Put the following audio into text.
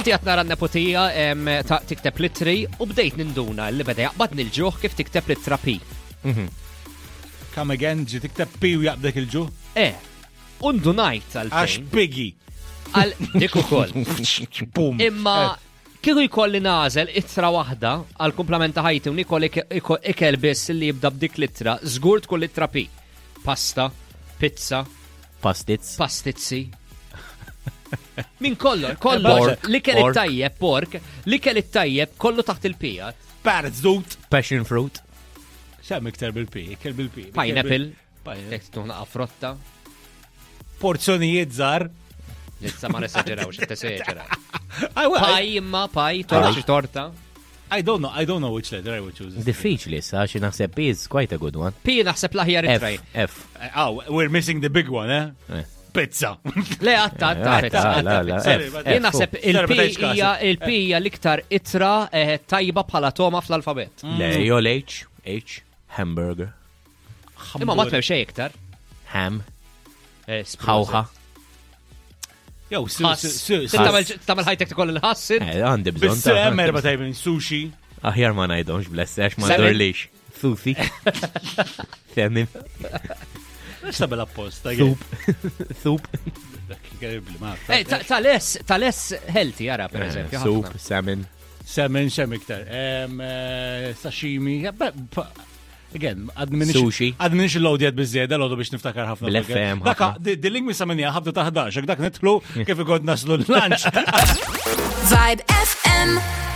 Ftijat nara n-nepotija ta' tikteb litri u bdejt ninduna li beda jaqbadni l-ġuħ kif tikteb litra P. Come again, ġi tikteb P u jaqbdek il-ġu? Undunajt Għax għal-fejn. piggy. Għal dik ukoll. Boom. Imma kieku jkolli nażel ittra waħda għal komplementa ħajti u nikol ikel biss li jibda b'dik litra, żgur tkun litra P. Pasta, pizza, pastizzi. Min kollox, li kell it-tajjeb pork, li kell it-tajjeb kollu taħt il-pijat. Parrots dut. Passion fruit. Xem iktar bil-P, iktar bil-P. Pineapple, tekstuna frotta. Porzjonijiet żgħar. Nizza ma nesaġerawx, t-teseġeraw. Paj imma, torta. I don't know which letter I would choose. Diffiċli, għax naħseb P is quite a good one. P naħseb l-aħjar it-traj. F. Oh, we're missing the big one, eh? Pizza. Le, Jien naħseb il-P hija l-iktar itra tajba bħala toma fl-alfabet. Le, jo H, hamburger. Imma ma tmem xejn iktar. Ham. Ħawħa. Jow, tamel ħajtek tikoll il-ħassin. Għandi bżon. Bissem, erba tajbin, sushi. Aħjar ma najdonx blessax, ma dorlix. Sushi. Femmin. Xtabel apposta. Soup. Tal-es healthy, jara, per eżempju. Soup, salmon. Salmon, xem iktar. Sashimi. Again, Sushi. Għadminix l-lodjad bizzeda, l-għodu biex niftakar ħafna. Bil-FM. Daka, di-lingwi samanija ħabda taħdax, dak netlu kif ikod naslu l-lunch. Vibe FM.